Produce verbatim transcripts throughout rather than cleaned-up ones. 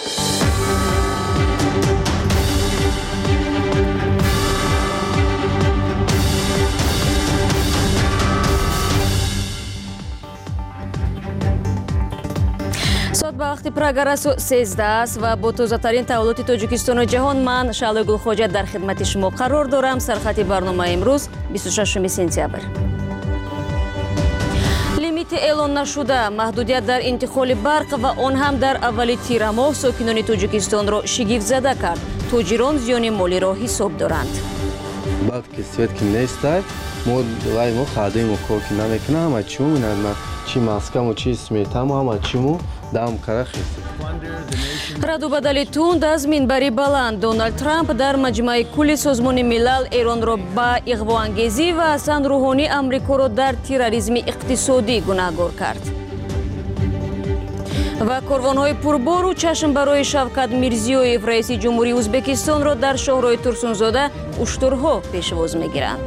соат ба вақти программаи сездах аст ва бо тозатарин таҳвилоти Тоҷикистону ҷаҳон ман Шаълои Гулхоҷа дар хидмати шумо қарор дорам. Сархати барномаи имрӯз бисту шашуми сентябр. лимити эълон нашуда, маҳдудият дар интиқоли барқ ва он ҳам дар аввали тирамоҳ сокинони Тоҷикистонро шигифтзада кард. Тоҷирон зиёни молиро ҳисоб доранд. Балки светки нестай, мо вай мо хадиму корки намекунам, ама чуму нама чи маскаму чи сметаму ама чуму дам карахис. раду бадали тунд аз минбари баланд Дональд Трамп дар маҷмаи кулли созмони милал Эронро ба иғвоангезӣ ва Ҳасан Рӯҳонӣ Амрикоро дар терроризми иқтисодӣ гунаҳгор кард. ва корвонҳои пурбору чашм барои Шавкат Мирзиёев раиси ҷумҳурии Ӯзбекистонро дар шоҳроҳи Турсунзода уштурҳо пешвоз мегиранд.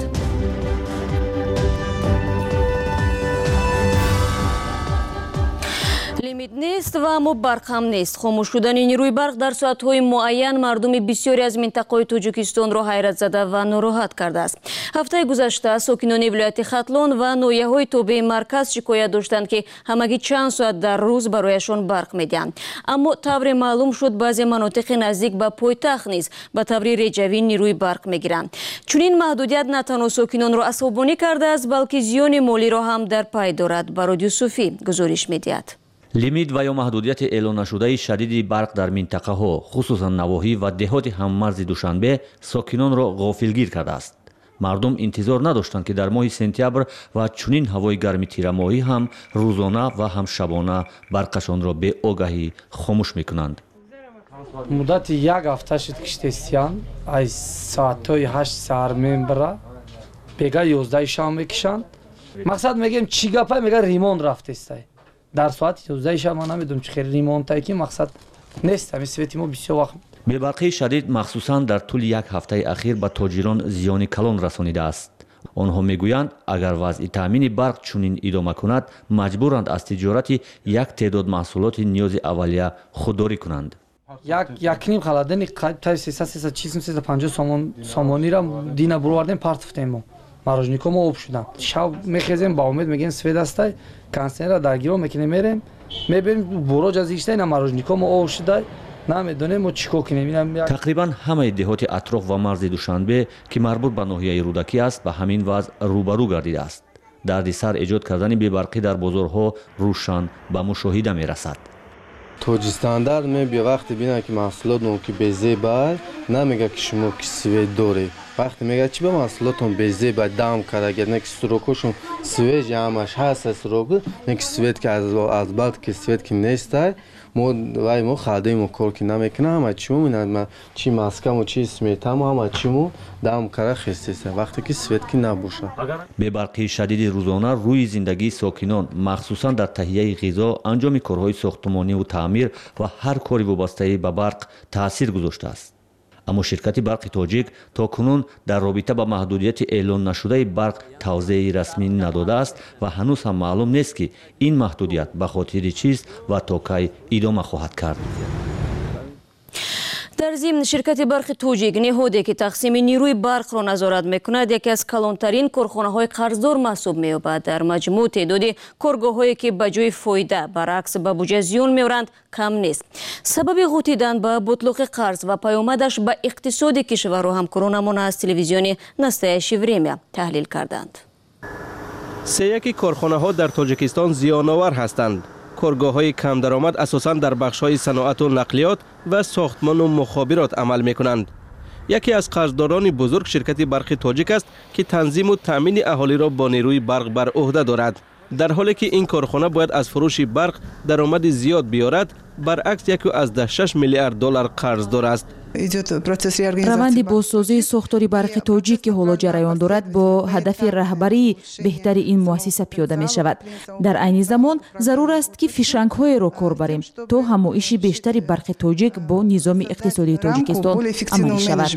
лимит нест ва аммо барқ ҳам нест. хомӯш шудани нирӯи барқ дар соатҳои муайян мардуми бисёре аз минтақаҳои Тоҷикистонро ҳайратзада ва нороҳат кардааст. ҳафтаи гузашта сокинони вилояти Хатлон ва ноҳияҳои тобеи марказ шикоят доштанд, ки ҳамагӣ чанд соат дар рӯз барояшон барқ медиҳанд. аммо тавре маълум шуд баъзе манотиқи наздик ба пойтахт низ ба таври реҷавӣ нирӯи барқ мегиранд. чунин маҳдудият на танҳо сокинонро асобонӣ кардааст, балки зиёни молиро ҳам дар пай дорад. Бароди Юсуфӣ гузориш медиҳад. лимит ва ё маҳдудияти эълоннашудаи шадиди барқ дар минтақаҳо, хусусан навоҳӣ ва деҳоти ҳаммарзи Душанбе сокинонро ғофилгир кардааст. мардум интизор надоштанд, ки дар моҳи сентябр ва чунин ҳавои гарми тирамоҳӣ ҳам рӯзона ва ҳам шабона барқашонро беогаҳӣ хомӯш мекунанд. муддати як ҳафта шуд киштестиян аз соатҳои ҳашт сар мебара бега ёздаҳи шам мекишанд. мақсад мегем чӣ гапа мега римон рафтестай дар соати ёздаҳи шам ман намедонам чӣ хел римонтай ки мақсад нест. ҳами свети мо бисёр вақт бебарқии шадид махсусан дар тӯли як ҳафтаи ахир ба тоҷирон зиёни калон расонидааст. онҳо мегӯянд, агар вазъи таъмини барқ чунин идома кунад, маҷбуранд аз тиҷорати як теъдод маҳсулоти ниёзи аввалия худдорӣ кунанд. як якним халадани қайб сесад сесад чизм сесад панҷоҳ сомонира дина буровардем партофтем мо марожнико мо об шудам. шаб мехезем ба умед мегем свед астай консенера дар гиро мекунем мерем мебинем бороҷ аз иштай на марожнико мо об шудай намедонем мо чӣ кор кунем. тақрибан ҳамаи деҳоти атроф ва марзи Душанбе, ки марбут ба ноҳияи рӯдакӣ аст, ба ҳамин вазъ рӯбарӯ гардидааст. дарди сар эҷод кардани бебарқӣ дар бозорҳо рӯшан ба мушоҳида мерасад. Тоҷистандар мебия вақте бина ки маҳсулотон ки безебай намега ки шумо ки свет доред. вақте мега чи ба маҳсулотон безебай дам карагед не ки сурокошон свеж ҳамаш ҳаст сурок не ки свет ки аз бад ки свет ки нестай мо вай мо хадиму кор ки намекунам, ама чуму чи маскаму чи сметаму ама чуму дам кара хестеса вақте ки свет ки набошад. бебарқии шадиди рӯзона рӯи зиндагии сокинон, махсусан дар таҳияи ғизо, анҷоми корҳои сохтмониву таъмир ва ҳар кори вобастаи ба барқ таъсир гузоштааст. аммо ширкати барқи тоҷик то кунун дар робита ба маҳдудияти эълоннашудаи барқ тавзеъи расмӣ надодааст ва ҳанӯз ҳам маълум нест, ки ин маҳдудият ба хотири чист ва то кай идома хоҳад кард. дар зимн ширкати барқи тоҷик неҳоде ки тақсими нирӯи барқро назорат мекунад яке аз калонтарин корхонаҳои қарздор маҳсуб меёбад. дар маҷмӯъ теъдоди коргоҳҳое ки ба ҷои фоида баръакс ба буҷа зиён меоранд кам нест. сабаби ғутидан ба бутлуқи қарз ва паёмадаш ба иқтисоди кишвару ҳамкоронамон аз телевизиони «Настоящее время» таҳлил карданд. се яки корхонаҳо дар Тоҷикистон зиёновар ҳастанд. коргоҳҳои камдаромад асосан дар бахшҳои саноату нақлиёт ва сохтмону мухобирот амал мекунанд. яке аз қарздорони бузург ширкати барқи тоҷик аст, ки танзиму таъмини аҳолиро бо нирӯи барқ бар уҳда дорад. дар ҳоле ки ин корхона бояд аз фурӯши барқ даромади зиёд биёрад, баръакс яку аздаҳ шаш миллиард доллар қарздор аст. раванди бозсозии сохтори барқи тоҷик ки ҳоло ҷараён дорад бо ҳадафи раҳбарии беҳтари ин муассиса пиёда мешавад. дар айни замон зарур аст ки фишангҳоеро кор барем то ҳамоиши бештари барқи тоҷик бо низоми иқтисодии Тоҷикистон амалӣ шавад.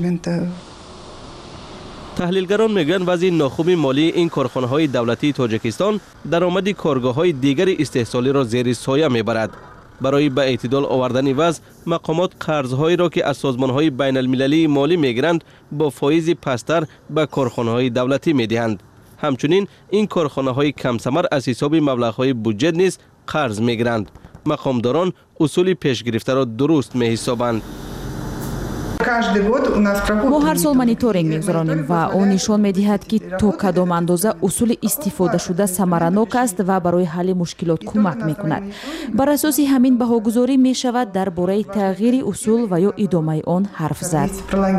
таҳлилгарон мегӯянд вазъи нохуби молии ин корхонаҳои давлатии Тоҷикистон даромади коргоҳҳои дигари истеҳсолиро зери соя мебарад. برای به اعتدال آوردن وضع مقامات قرضهایی را که از سازمانهای بین المللی مالی میگیرند با فایز پستر به کارخانه‌های دولتی میدهند. همچنین این کارخانه‌های کم ثمر از حساب مبلغ‌های بودجه نیز قرض میگیرند. مقامداران اصول پیش گرفته را درست می‌حسابند. мо ҳар сол мониторинг мегузаронем ва он нишон медиҳад ки то кадом андоза усули истифодашуда самаранок аст ва барои ҳалли мушкилот кӯмак мекунад. бар асоси ҳамин баҳогузорӣ мешавад дар бораи тағйири усул ва ё идомаи он ҳарф зад.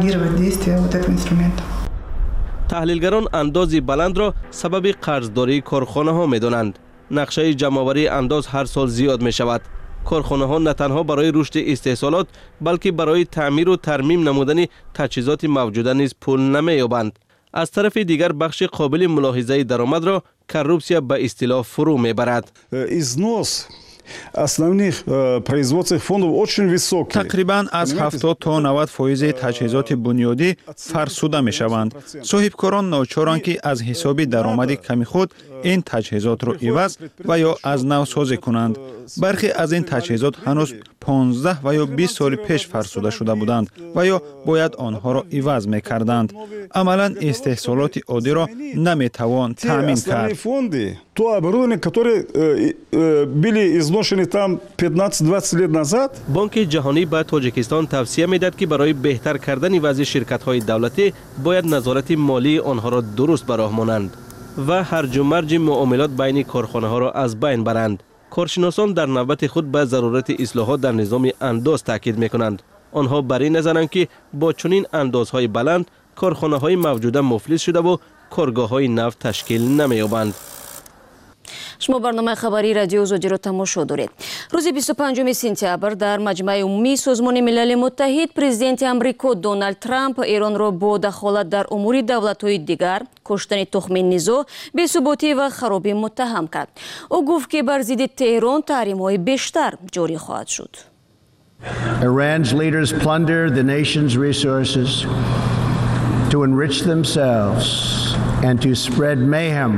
таҳлилгарон андози баландро сабаби қарздории корхонаҳо медонанд. нақшаи ҷамъоварии андоз ҳар сол зиёд мешавад. کارخانه‌ها نه تنها برای رشد استحصالات بلکه برای تعمیر و ترمیم نمودن تجهیزات موجوده نیز پول نمی‌یابند. از طرف دیگر بخش قابل ملاحظه درآمد را کورپسیا به اصطلاح فرو میبرد. износ основных производственных фондов очень высокий. تقریباً از هفتاد تا نود فایز تجهیزات بنیادی فرسوده میشوند. صاحبکاران ناچارند که از حساب درآمد کمی خود این تجهیزات را عوض و یا از نو سازی کنند. برخی از این تجهیزات هنوز پانزده و یا بیست سال پیش فرسوده شده بودند و یا باید آنها را عوض میکردند. عملاً استحصالات عادی را نمیتوان تامین کرد. То оборудование, которое были изношены там пятнадцать-двадцать лет назад. بانک جهانی به تاجیکستان توصیه میداد که برای بهتر کردن وضع شرکت‌های دولتی باید نظارت مالی آنها را درست به راه مانند و هرج و مرج معاملات بین کارخانه‌ها را از بین برند. کارشناسان در نوبت خود به ضرورت اصلاحات در نظام انداز تاکید می‌کنند. آنها بر این نظرند که با چنین اندازهای بلند کارخانه‌های موجوده مفلس شده و کارگاه‌های نفت تشکیل نمی‌یابند. شما برنامه خبری رادیو زوجی را تماشا دارید. روز بیست و پنجم سپتامبر در مجمع عمومی سازمان ملل متحد پرزیدنت آمریکا دونالد ترامپ ایران را با دخالت در امور دولت‌های دیگر، کشتن تخم نزاع، بی‌ثباتی و خرابی متهم کرد. او گفت که بر ضد تهران تحریم‌های بیشتر جاری خواهد شد. Iran's leaders plunder the nation's resources to enrich themselves and to spread mayhem.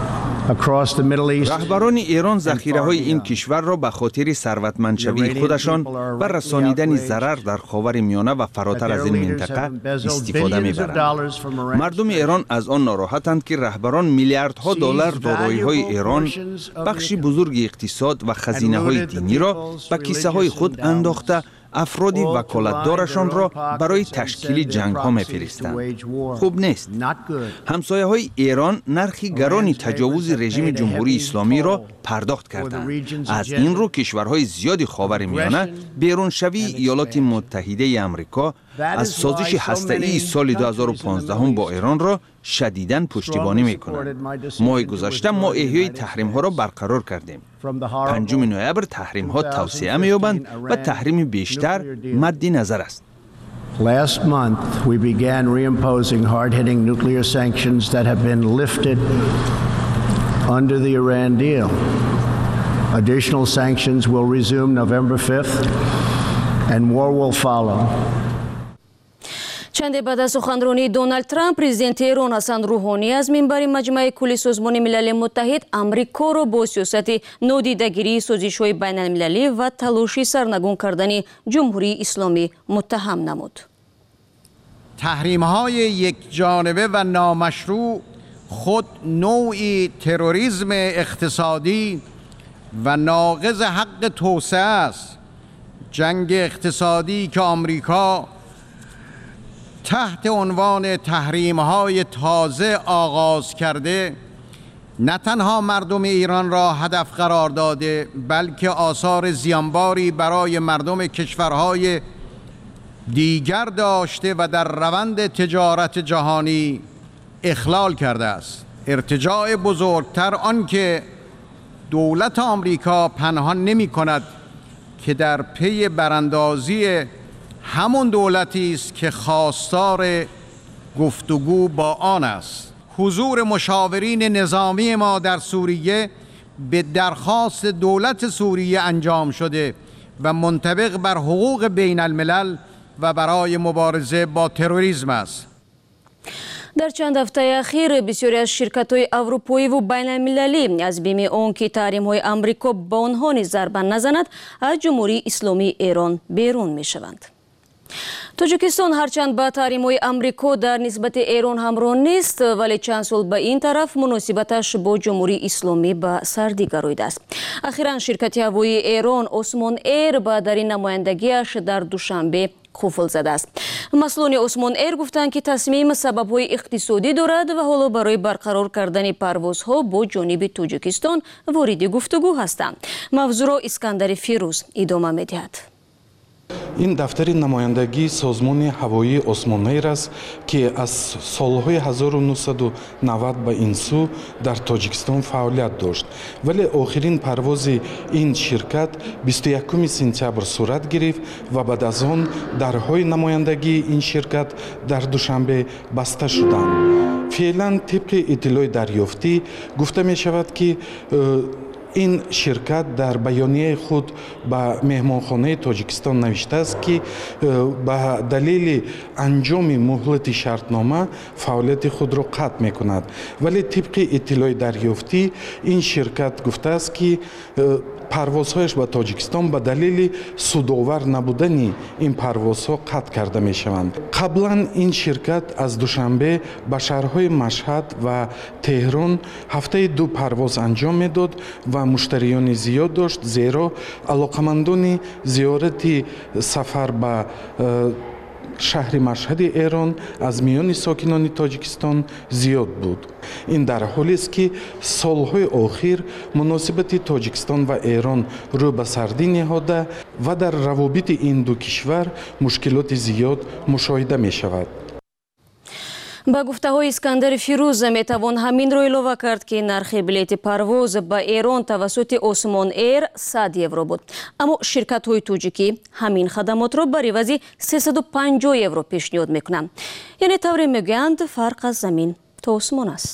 رهبران ایران ذخیره‌های این کشور را به خاطر ثروتمندشوی خودشان و رسانیدن ضرر در خاورمیانه و فراتر از این منطقه استفاده می‌برند. مردم ایران از آن ناراحتند که رهبران میلیاردها دلار دارایی‌های ایران، بخشی بزرگ اقتصاد و خزینه‌های دینی را به کیسه‌های خود انداخته افرادی وکالتدارشان را برای تشکیل جنگ ها می‌فرستند. خوب نیست. همسایه های ایران نرخی گرانی تجاوز رژیم جمهوری اسلامی را پرداخت کردند. از این رو کشورهای زیادی خاورمیانه بیرون شوی ایالات متحده آمریکا از سازش هسته‌ای سال دو هزار و پانزده با ایران را شدیداً پشتیبانی می‌کنند. ماه گذشته ما احیای تحریم ها را برقرار کردیم. پنجم نوامبر تحریم ها توسعه می‌یابند و تحریم بیشتر مد نظر است. Last month we began reimposing hard-hitting nuclear sanctions that have been lifted under the Iran deal. Additional sanctions will resume November fifth and more will follow. چند بعد از سخنرانی دونالد ترامپ، پرزیدنت ایران حسن روحانی از منبر مجمع کل سازمان ملل متحد آمریکا را با سیاست نادیده‌گیری سازش‌های بین المللی و تلاش سرنگون کردن جمهوری اسلامی متهم نمود. تحریم‌های یک جانبه و نامشروع خود نوعی تروریسم اقتصادی و ناقض حق توسعه است. جنگ اقتصادی که آمریکا تحت عنوان تحریم‌های تازه آغاز کرده نه تنها مردم ایران را هدف قرار داده بلکه آثار زیانباری برای مردم کشورهای دیگر داشته و در روند تجارت جهانی اخلال کرده است. ارتجاع بزرگتر آنکه دولت آمریکا پنهان نمی کند که در پی براندازی همون دولتی است که خواستار گفتگو با آن است. حضور مشاورین نظامی ما در سوریه به درخواست دولت سوریه انجام شده و منطبق بر حقوق بین الملل و برای مبارزه با تروریسم است. дар чанд ҳафтаи ахир бисёре аз ширкатҳои аврупоиву байналмилалӣ аз бими он ки таҳримҳои амрико ба онҳо низ зарба назанад аз ҷумҳурии исломии Эрон берун мешаванд. Тоҷикистон ҳарчанд ба таҳримҳои амрико дар нисбати Эрон ҳамроҳ нест, вале чанд сол ба ин тараф муносибаташ бо ҷумҳурии исломӣ ба сардӣ гароидааст. Ахиран ширкати ҳавоии Эрон Осмон Эйр ба дар ин намояндагиаш дар душанбе қуфл задааст. масъулони Осмон Эйр гуфтанд ки тасмим сабабҳои иқтисодӣ дорад ва ҳоло барои барқарор кардани парвозҳо бо ҷониби Тоҷикистон вориди гуфтугӯ ҳастанд. Мавзӯро Искандари Фирӯз идома медиҳад. ин дафтари намояндагии созмони ҳавоии Осмон Эйр аст ки аз солҳои ҳазору нӯҳсаду навад ба ин сӯ дар Тоҷикистон фаъолият дошт, вале охирин парвози ин ширкат бисту якуми сентябр сурат гирифт ва баъд аз он дарҳои намояндагии ин ширкат дар душанбе баста шуданд. феълан тибқи иттилои дарёфтӣ гуфта мешавад ки ин ширкат дар баёнияи худ ба меҳмонхонаи Тоҷикистон навиштааст ки ба далели анҷоми муҳлати шартнома фаъолияти худро қатъ мекунад, вале тибқи иттилои дарёфтӣ ин ширкат гуфтааст ки парвозҳояш ба Тоҷикистон ба далели судовар набудани ин парвозҳо қатъ карда мешаванд. қаблан ин ширкат аз душанбе ба шаҳрҳои Машҳад ва Теҳрон ҳафтаи ду парвоз анҷом медод ва муштариёни зиёд дошт, зеро алоқамандони зиёрати сафар ба шаҳри Машҳади Эрон аз миёни сокинони Тоҷикистон зиёд буд. ин дар ҳолест ки солҳои охир муносибати Тоҷикистон ва Эрон рӯ ба сардӣ неҳода ва дар равобити ин ду кишвар мушкилоти зиёд мушоҳида мешавад. ба гуфтаҳои Искандари Фирӯз метавон ҳаминро илова кард ки нархи билети парвоз ба Эрон тавассути Осмон Эйр сад евро буд, аммо ширкатҳои тоҷикӣ ҳамин хадамотро бар ивази сесаду панҷоҳ евро пешниҳод мекунанд. яъне тавре мегӯянд фарқ аз замин то осмон аст.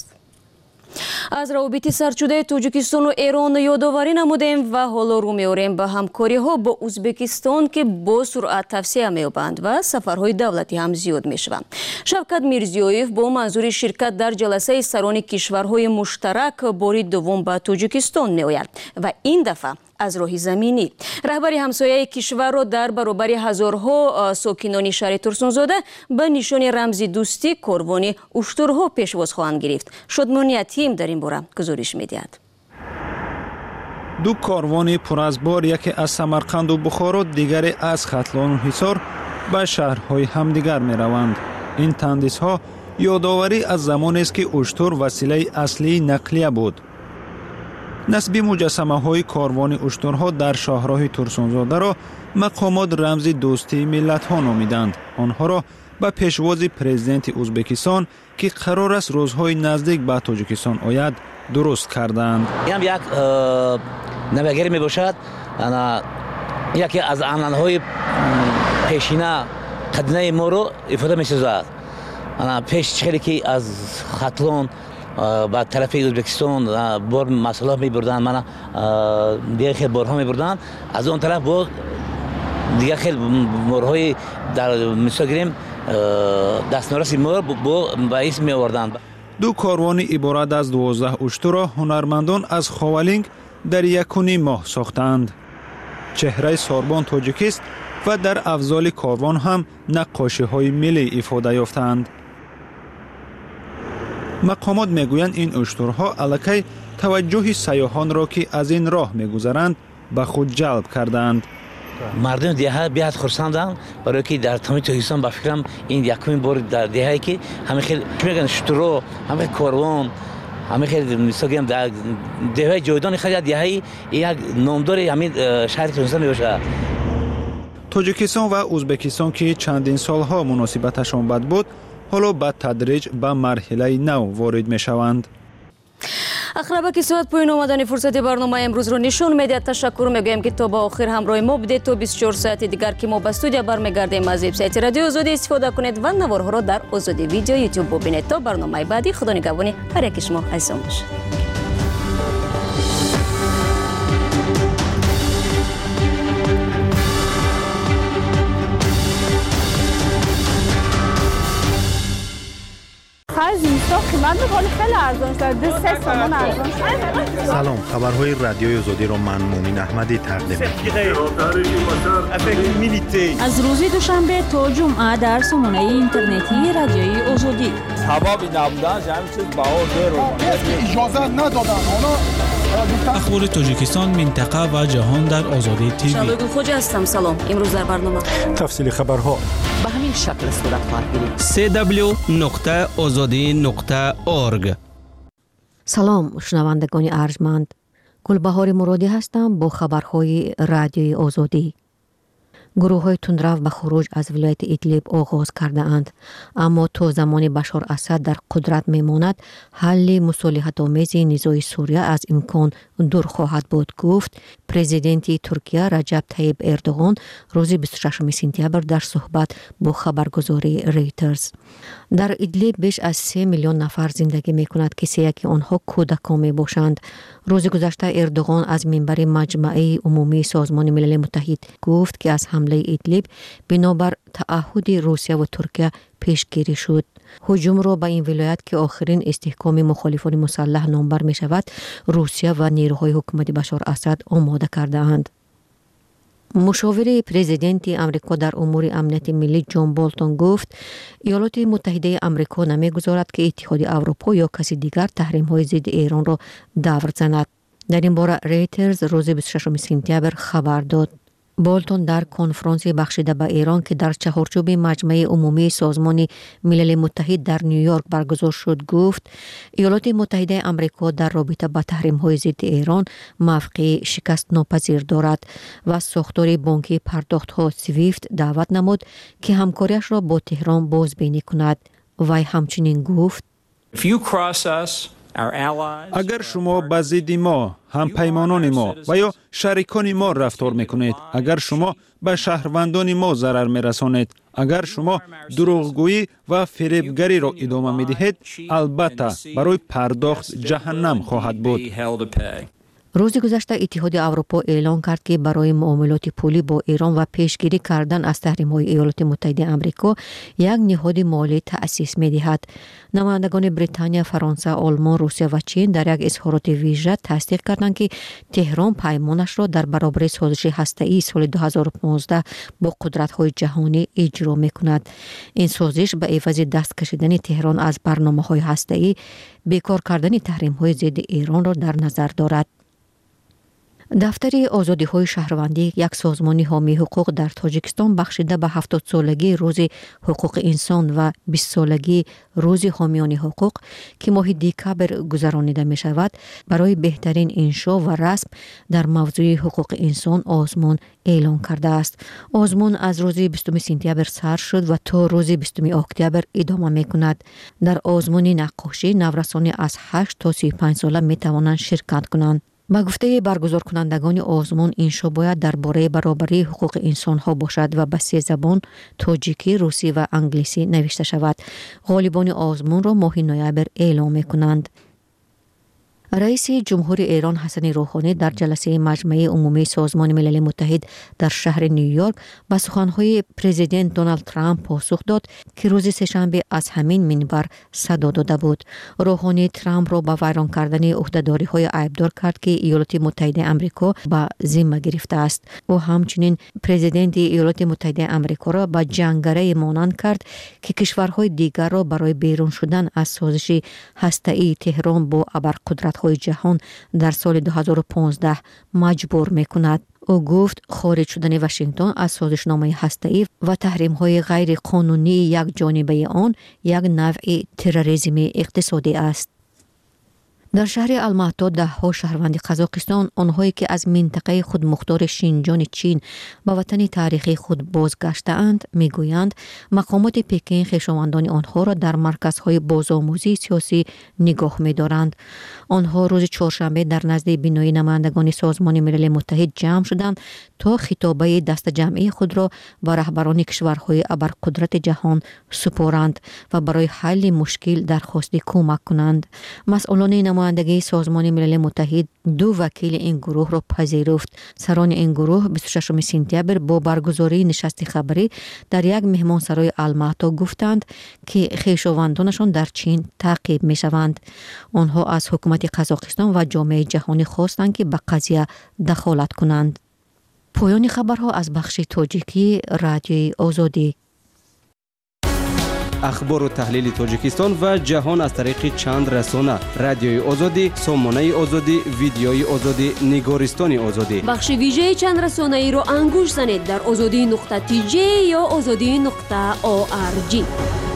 аз равобити сарчудаи Тоҷикистону Эрон ёдоварӣ намудем ва ҳоло рӯ меорем ба ҳамкориҳо бо Узбекистон ки бо суръат тавсея меёбанд ва сафарҳои давлатӣ ҳам зиёд мешаванд. Шавкат Мирзиёев бо манзури ширкат дар ҷаласаи сарони кишварҳои муштарак бори дуввум ба Тоҷикистон меояд ва ин дафъа аз роҳи заминӣ. раҳбари ҳамсояи кишварро дар баробари ҳазорҳо сокинони шаҳри Турсунзода ба нишони рамзи дӯстӣ корвони уштурҳо пешвоз хоҳанд гирифт. Шодмони Атим дар ин бора гузориш медиҳад. ду корвони пур аз бор, яке аз Самарқанду Бухоро, дигаре аз Хатлону Ҳисор ба шаҳрҳои ҳамдигар мераванд. ин тандисҳо ёдоварӣ аз замонест ки уштур василаи аслии нақлия буд. насби муҷассамаҳои корвони уштурҳо дар шоҳроҳи Турсунзодаро мақомот рамзи дӯстии миллатҳо номиданд. онҳоро ба пешвози президенти Узбекистон ки қарор аст рӯзҳои наздик ба Тоҷикистон ояд дуруст карданд. ин як навагире мебошад, яке аз анъанаҳои пешина қадинаи моро ифода месозад. пеш хеле ки аз Хатлон ба тарафи Узбекистон бор масъулат мебурданд, мана дигар хел борҳо мебурданд, аз он тараф бо дигар хел морҳои дар мисол гирем дастнораси мор бо ба исм меоварданд. ду корвони иборат аз дувоздаҳ уштурро ҳунармандон аз Ховалинг дар якуни моҳ сохтанд. чеҳраи сорбон тоҷикист ва дар афзоли корвон ҳам наққошиҳои миллӣ ифода ёфтанд. мақомот мегӯянд ин уштурҳо аллакай таваҷҷӯҳи сайёҳонро ки аз ин роҳ мегузаранд ба худ ҷалб карданд. мардуми деҳа беҳад хурсанданд, барое ки дар тамоми Тоҷикистон ба фикрам ин якумин бори дар деҳае ки ҳамин хел мегӯянд штурро, ҳамин хел корвон, ҳамин хел мисол гирем дар деҳаи ҷойдони хел деҳаи як номдори ҳамин шаҳри Тоҷикистон мебошад. Тоҷикистон ва Узбекистон ки чандин солҳо муносибаташон бад буд, ҳоло ба тадриҷ ба марҳилаи нав ворид мешаванд. Ахрабаки соат поин омадани фурсати барнома имрӯзро нишон медиҳад. Ташаккур мегӯем ки то ба охир ҳамроҳи мо будед. То бисту чор соати дигар ки мо ба студия бармегардем аз вебсайти Радиои Озодӣ истифода кунед ва наворҳоро дар Озодӣ видео YouTube бубинед. То барномаи баъди худо нигаҳбони ҳар яки шумо айсон бошад. قیمت میکنه خیلی ارزان شده، سه تومان ارزان شده. سلام، خبرهای رادیوی آزادی را من مومین احمدی تقدیم می‌کنم. از روز دوشنبه تا جمعه در سامانه اینترنتی رادیوی آزادی. هوا بی نبودن همین چیز باور رو اجازه ندادن. اخبار تاجیکستان، منطقه و جهان در آزادی تیوی. شالوگل خوجا هستم. سلام. امروز در برنامه تفصیل خبرها به همین شکل صورت خواهد گرفت. سی دبلیو نقطه آزادی نقطه اورگ. سلام شنوندگان ارجمند، گلبهار مرادی هستم با خبرهای رادیوی آزادی. گروه های تندرو به خروج از ولایت ادلیب آغاز کرده اند، اما تا زمان بشار اسد در قدرت میماند حل مصالحت آمیز نزاع سوریه از امکان دور خواهد بود، گفت پرزیدنت ترکیه رجب طیب اردوغان روز بیست و ششم سپتامبر در صحبت با خبرگزاری ریترز. در ادلیب بیش از سه میلیون نفر زندگی میکند که سه یکی آنها کودکان می باشند. روز گذشته اردوغان از منبر مجمع عمومی سازمان ملل متحد گفت که از حمله ادلیب بنابر تعهد روسیه و ترکیه پیشگیری شد. هجوم را به این ولایت که آخرین استحکام مخالفان مسلح نامبر می شود، روسیه و نیروهای حکومت بشار اسد آماده کرده اند. مشاور پرزیدنت امریکا در امور امنیت ملی جان بولتون گفت ایالات متحده امریکا نمیگذارد که اتحاد اروپا یا کسی دیگر تحریم‌های ضد ایران را دور زند. در این باره ریترز روز بیست و ششم سپتامبر خبر داد. بولتون در کنفرانس بخشیده به ایران که در چهارچوب مجمع عمومی سازمان ملل متحد در نیویورک برگزار شد گفت ایالات متحده امریکا در رابطه با تحریم‌های ضد ایران موقع شکست ناپذیر دارد و ساختار بانکی پرداخت‌ها سویفت دعوت نمود که همکاریش را با تهران بازبینی کند. وی همچنین گفت اگر شما به ضد ما، هم پیمانان ما و یا شریکان ما رفتار میکنید، اگر شما به شهروندان ما ضرر میرسانید، اگر شما دروغگویی و فریبگری را ادامه میدهید، البته برای پرداخت جهنم خواهد بود. روز گذشته اتحاد اروپا اعلان کرد که برای معاملات پولی با ایران و پیشگیری کردن از تحریم‌های ایالات متحده آمریکا یک نهاد مالی تأسیس می‌دهد. نمایندگان بریتانیا، فرانسه، آلمان، روسیه و چین در یک اظهارات ویژه تصدیق کردند که تهران پیمانش را در برابر سازش هسته‌ای سال دو هزار و پانزده با قدرت‌های جهانی اجرا می‌کند. این سازش به عوض دست کشیدن تهران از برنامه‌های هسته‌ای، بیکار کردن تحریم‌های ضد ایران را در نظر دارد. دفتر آزادی های شهروندی، یک سازمان حامی حقوق در تاجیکستان بخشیده به هفتاد سالگی روز حقوق انسان و بیست سالگی روز حامیان حقوق که ماه دکامبر گذرانیده می شود، برای بهترین انشا و رسم در موضوع حقوق انسان آزمون اعلان کرده است. آزمون از روز بیستم سپتامبر سر شد و تا روز بیستم اکتبر ادامه می کند. در آزمون نقاشی نورسان از هشت تا سی و پنج ساله می توانند شرکت کنند. با گفته برگزار کنندگان آزمون، انشا باید درباره برابری حقوق انسان ها باشد و به سه زبان تاجیکی، روسی و انگلیسی نوشته شود. غالبان آزمون را ماه نوامبر اعلام می کنند. رئیس جمهور ایران حسن روحانی در جلسه مجمع عمومی سازمان ملل متحد در شهر نیویورک به سخنهای پرزیدنت دونالد ترامپ پاسخ داد که روز سه‌شنبه از همین منبر صدا داده بود. روحانی ترامپ را به ویران کردن عهده‌داری‌های عیبدار کرد که ایالات متحده آمریکا به ذمه گرفته است. او همچنین پرزیدنت ایالات متحده آمریکا را به جنگره مانند کرد که کشورهای دیگر را برای بیرون شدن از سازش هسته‌ای تهران با ابرقدرت های جهان در سال دو هزار و پانزده مجبور می کند. او گفت خارج شدن واشنگتن از سازشنامه هسته‌ای و تحریم های غیر قانونی یک جانبه آن یک نوع تروریسم اقتصادی است. در شهر الماتا ده ها شهروند قزاقستان، آنهایی که از منطقه خود مختار شینجان چین به وطن تاریخی خود بازگشته‌اند، میگویند مقامات پکین خویشاوندان آنها را در مرکزهای بازآموزی سیاسی نگاه می‌دارند. آنها روز چهارشنبه در نزد بینایی نمایندگان سازمان ملل متحد جمع شدند تا خطابه دست جمعی خود را به رهبران کشورهای ابرقدرت جهان سپارند و برای حل مشکل درخواست کمک کنند. مسئولان نمایندگان نمایندگی سازمان ملل متحد دو وکیل این گروه را پذیرفت. سران این گروه بیست و ششم سپتامبر با برگزاری نشست خبری در یک مهمانسرای الماتا گفتند که خویشاوندانشان در چین تعقیب می شوند. آنها از حکومت قزاقستان و جامعه جهانی خواستند که به قضیه دخالت کنند. پایان خبرها از بخش تاجیکی رادیوی آزادی. اخبار و تحلیل تاجیکستان و جهان از طریق چند رسانه: رادیوی آزادی، سامانه آزادی، ویدیوی آزادی، نگارستان آزادی. بخش ویژه چند رسانه ای رو انگوش زنید در آزادی نقطه تی جی یا آزادی نقطه او آر جی.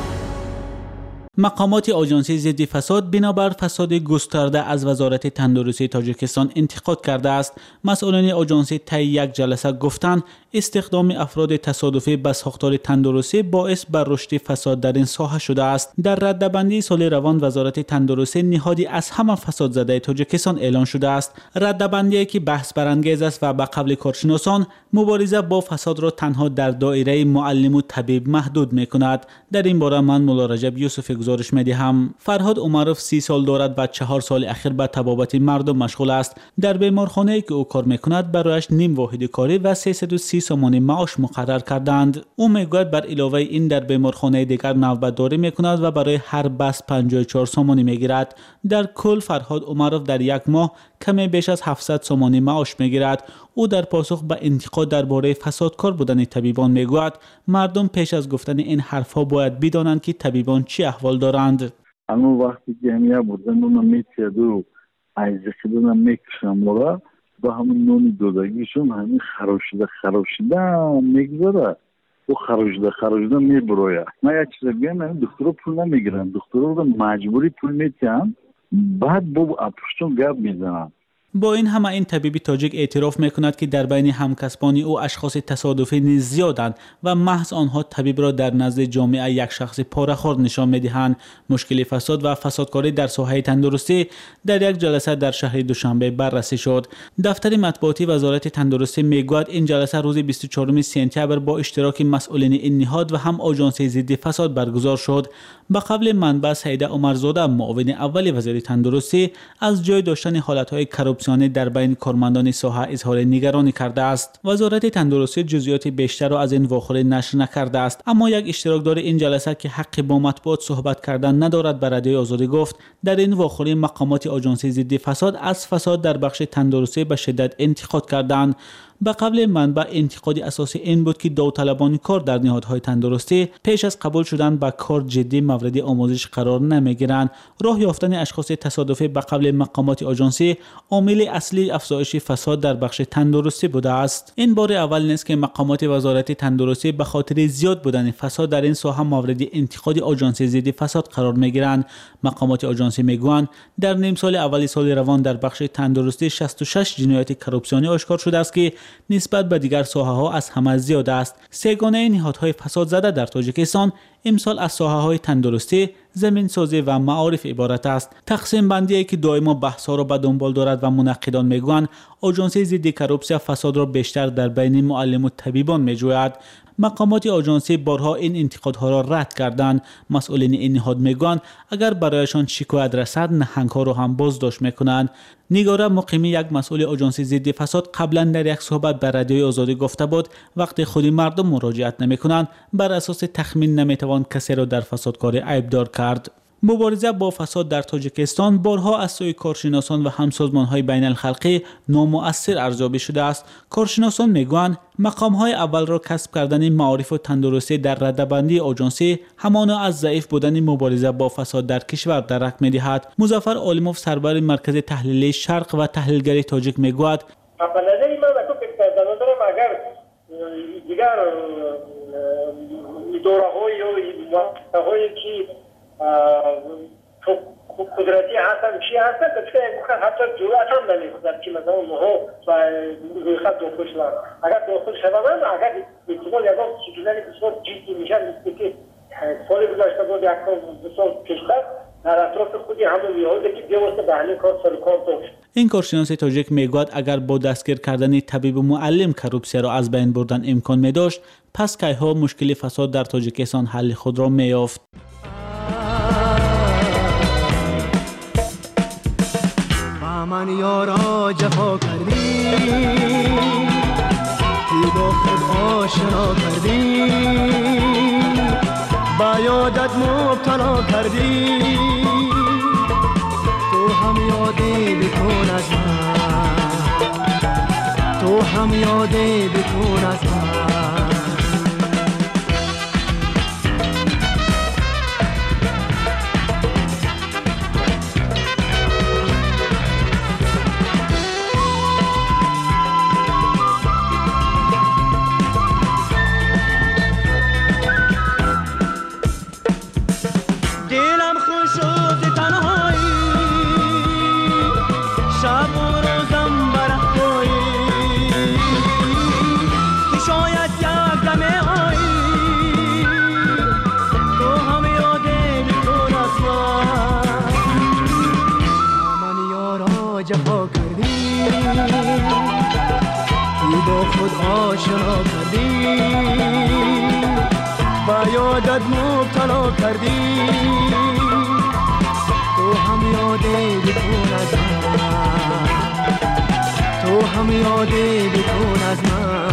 مقامات آژانس ضد فساد بنابر فساد گسترده از وزارت تندرستی تاجیکستان انتقاد کرده است. مسئولان آژانس طی یک جلسه گفتند استخدام افراد تصادفی به ساختار تندرستی باعث بر رشد فساد در این ساحه شده است. در رده‌بندی سال روان وزارت تندرستی نهادی از همه فساد زده تاجیکستان اعلان شده است. رده‌بندی که بحث برانگیز است و به قول کارشناسان مبارزه با فساد را تنها در دایره معلم و طبیب محدود می‌کند. در این باره من مولا رجب یوسف گزارش می‌دهم. فرهاد عمروف سی سال دارد و چهار سال اخیر به طبابت مردم مشغول است. در بیمارخانه‌ای که او کار می‌کند برایش نیم واحد کاری و سیصد و سی سومان معاش مقرر کردند. او میگوید بر علاوه این در بیمارخانه دیگر نوبتداری می‌کند و برای هر بس پنجاه و چهار سومانی می‌گیرد. در کل فرهاد عمروف در یک ماه کمی بیش از هفتصد سومانی معاش می‌گیرد. او در پاسخ به انتقاد درباره فسادکار بودن طبیبان میگوید مردم پیش از گفتن این حرفها باید بدانند که طبیبان چی احوال دارند. اما وقتی که همیا بودن اونم میتید و عیزه کدونم میکشم لورا با همون نونی دودگیشون همین خروشیده خروشیده میگذاره و خروشیده خروشیده میبرویه. من یک چیز بگم دکتر پول نمیگیرن، دکتر رو مجبوری پول میتیم بعد با اپشتون گپ میزنن. با این همه این طبیب تاجیک اعتراف میکند که در بین همکسبان او اشخاص تصادفی نیز زیادند و محض آنها طبیب را در نزد جامعه یک شخص پاره‌خور نشان میدهند. مشکل فساد و فسادکاری در ساحه تندرستی در یک جلسه در شهر دوشنبه بررسی شد. دفتر مطبوعاتی وزارت تندرستی میگوید این جلسه روز بیست و چهارم سپتامبر با اشتراک مسئولین این نهاد و هم آژانس ضد فساد برگزار شد. به قول منبع سعید عمرزاده معاون اول وزیر تندرستی از جای داشتن حالت‌های کروپسیونی در بین کارمندان ساحه اظهار نگرانی کرده است. وزارت تندرستی جزئیات بیشتر را از این واقعه نشر نکرده است، اما یک اشتراکدار این جلسه که حق با مطبوعات صحبت کردن ندارد به رادیوی آزادی گفت در این واقعه مقامات آژانس ضد فساد از فساد در بخش تندرستی به شدت انتقاد کردند. به قبل منبع انتقاد اساسی این بود که داوطلبان کار در نهادهای تندرستی پیش از قبول شدن به کار جدی مورد آموزش قرار نمیگیرند. راه یافتن اشخاص تصادفی به قبل مقامات آژانسی عامل اصلی افزایش فساد در بخش تندرستی بوده است. این بار اول نیست که مقامات وزارت تندرستی به خاطر زیاد بودن فساد در این ساحه مورد انتقاد آژانس ضد فساد قرار میگیرند. مقامات آژانسی میگویند در نیم سال اول سال روان در بخش تندرستی شصت و شش جنایت کروپسیونی آشکار شده است که نسبت به دیگر ساحه ها از همه زیاد است. سگانه نهادهای فساد زده در تاجیکستان امسال از ساحه های تندرستی، زمین سازی و معارف عبارت است. تقسیم بندی که دائما بحث ها را به دنبال دارد و منقدان میگویند آژانس ضد کروپسیا فساد را بیشتر در بین معلم و طبیبان میجوید. مقامات آژانسی بارها این انتقادها را رد کردند. مسئولین این نهاد میگویند اگر برایشان شکایت رسد نهنگ‌ها را هم بازداشت میکنند. نگاره مقیمی یک مسئول آژانس ضد فساد قبلا در یک صحبت به رادیوی آزادی گفته بود وقتی خودی مردم مراجعت نمیکنند بر اساس تخمین نمیتوان کسی را در فسادکاری عیبدار کرد. مبارزه با فساد در تاجیکستان بارها از سوی کارشناسان و همسازمان‌های بین الخلقی نامؤثر ارزیابی شده است. کارشناسان میگویند مقام‌های اول را کسب کردن معارف و تندرستی در رده‌بندی آژانسی همانا از ضعیف بودن مبارزه با فساد در کشور درک می‌دهد. مظفر عالموف سربر مرکز تحلیلی شرق و تحلیلگری تاجیک میگوید اگر دیگر اداره‌های یا مؤسسه‌هایی که قدرتی هستن چی هستن که حتی جرأت هم نمی‌کنن که مثلا اونها و روی خط داخل شدن. اگر داخل شدن اگر احتمال یک چیزی بسیار جدی میشن مثل که سال گذشته بود یک سال پیشتر در اطراف خودی همون میاد که بیوسته به همین کار سرکار داشت. این کارشناس تاجیک میگوید اگر با دستگیر کردن طبیب و معلم کروپسیا را از بین بردن امکان میداشت پس کیها مشکل فساد در تاجیکستان حل خود را میافت. من یارا جفا کردی کی با خود آشنا کردی با یادت مبتلا کردی تو هم یادی بکن از من تو هم یادی بکن از من جفا کردی کی با خود آشنا کردی با یادت مبتلا کردی تو هم یادی بکن از من تو هم یادی بکن از من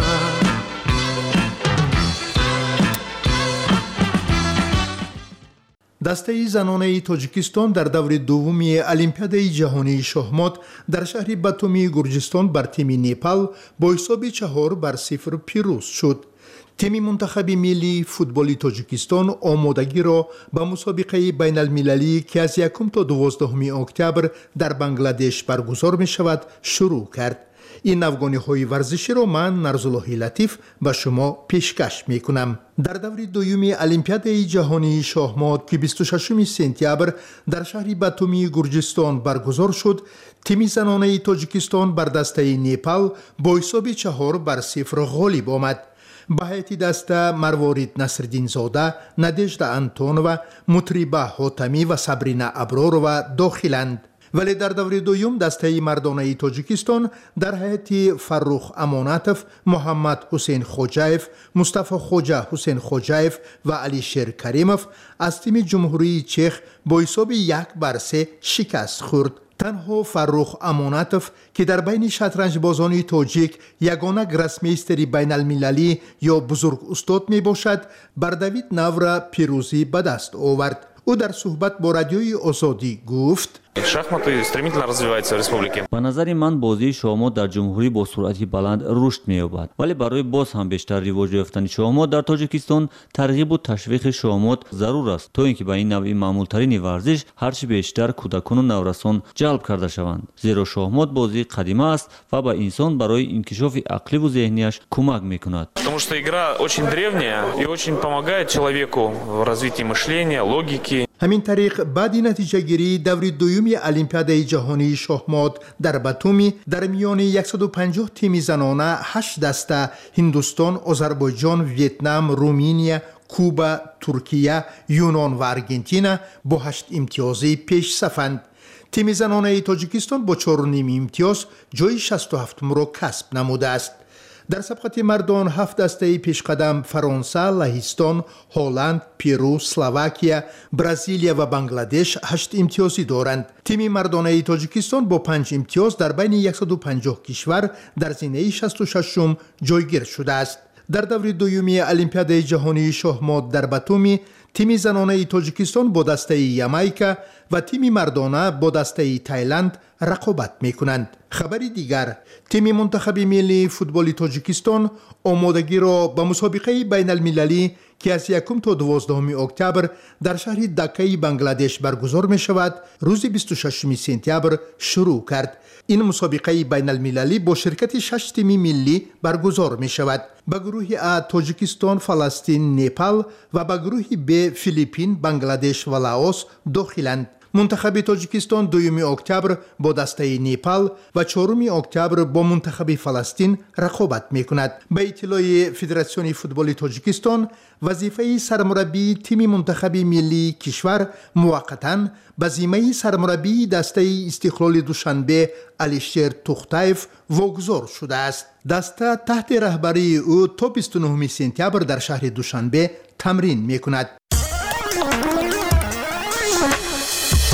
دسته زنانه تاجیکستان در دور دومی المپیادای جهانی شахмат در شهر باتومی گرجستان بر تیم نپال با حساب چهار بر صفر پیروز شد. تیم منتخب ملی فوتبال تاجیکستان آمادگی را به مسابقه بین المللی که از یکم تا دوازدهم اکتبر در بنگلادش برگزار می شود شروع کرد. این افغانی های ورزشی را من نرزالله لطیف به شما پیشکش می کنم. در دور دومی المپیادای جهانی شахмат که بیست و ششم سپتامبر در شهر باتومی گرجستان برگزار شد، تیم زنانه تاجیکستان بر دسته نپال با حساب چهار بر صفر غالب آمد. به هیئت دسته مروارید نصرالدین زاده، ندژدا انتونова، مطربه حاتمی و صبرینا ابرارова داخلند. ولی در دور دوم دسته مردانه تاجیکستان در هیئت فرخ امانتوف، محمد حسین خوجایف، مصطفی خوجا حسین خوجایف و علیشیر کریموف از تیم جمهوری چخ با حساب یک بر سه شکست خورد. تنها فرخ امانتوف که در بین شطرنج بازان تاجیک یگانه گراسمیستری بین المللی یا بزرگ استاد می باشد، بر دوید نو پیروزی به دست آورد. او در صحبت با رادیوی آزادی گفت: شахматы стремительно развиваются в республике. به نظر من بازی شахмат در جمهوری با سرعت بلند رشد می‌یابد، ولی برای باز هم بیشتر رواج یافتن شахмат در تاجیکستان ترغیب و تشویق شахмат ضرور است تا اینکه به این نوع معمولترین ورزش هرچی بیشتر کودکان و نورسان جلب کرده شوند، زیرا شахмат بازی قدیمی است و به انسان برای انکشاف عقلی و ذهنیش کمک می‌کند. Потому что игра очень древняя и очень помогает человеку в развитии мышления, логики. همین طریق بعد نتیجه گیری دور دومی المپیادای جهانی شахмат در باتومی در میان صد و پنجاه تیم زنانه هشت دسته هندوستان، آذربایجان، ویتنام، رومانیا، کوبا، ترکیه، یونان و آرژانتین با هشت امتیازی پیش صفند. تیم زنانه تاجیکستان با چهار و نیم امتیاز جای شصت و هفتم را کسب نموده است. در سبقت مردان هفت دسته پیشقدم فرانسه، لهستان، هلند، پیرو، اسلواکیه، برزیلیا و بنگلادش هشت امتیازی دارند. تیم مردانه تاجیکستان با پنج امتیاز در بین صد و پنجاه کشور در زینه شصت و ششم جایگیر شده است. در دور دومی المپیادای جهانی شахмат در باتومی تیم زنانه تاجیکستان با دسته یامایکا و تیم مردانه با دسته تایلند رقابت می کنند. خبری دیگر، تیم منتخب ملی فوتبال تاجیکستان آمادگی را به مسابقه بین المللی که از یکم تا دوازدهم اکتبر در شهر دکه بنگلادش برگزار می شود روز بیست و ششم سپتامبر شروع کرد. این مسابقه بین المللی با شرکت شش تیم ملی برگزار می شود. به گروه ا تاجیکستان، فلسطین، نپال و به گروه ب فیلیپین، بنگلادش و لاوس داخلند. منتخب تاجیکستان دوم اکتبر با دسته نپال و چهارم اکتبر با منتخب فلسطین رقابت می کند. به اطلاع فدراسیون فوتبال تاجیکستان، وظیفه سرمربی تیم منتخب ملی کشور موقتا به ذمه سرمربی دسته استقلال دوشنبه علیشیر توختایف واگذار شده است. دسته تحت رهبری او تا بیست و نهم سپتامبر در شهر دوشنبه تمرین می کند.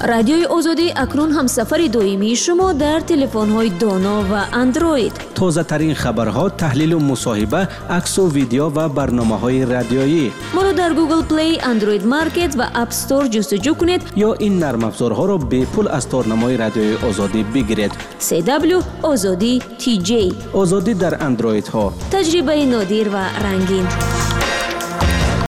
رادیوی آزادی اکنون هم سفر دائمی شما در تلفن‌های دانا و اندروید. تازه ترین خبرها، تحلیل و مصاحبه، عکس و ویدیو و برنامه‌های رادیویی. ما را در گوگل پلی، اندروید مارکت و اپ استور جستجو کنید یا این نرم افزارها را به پول از تارنمای رادیوی آزادی بگیرید. سی دبلیو آزادی تی جی. آزادی در اندروید ها. تجربه نادر و رنگین.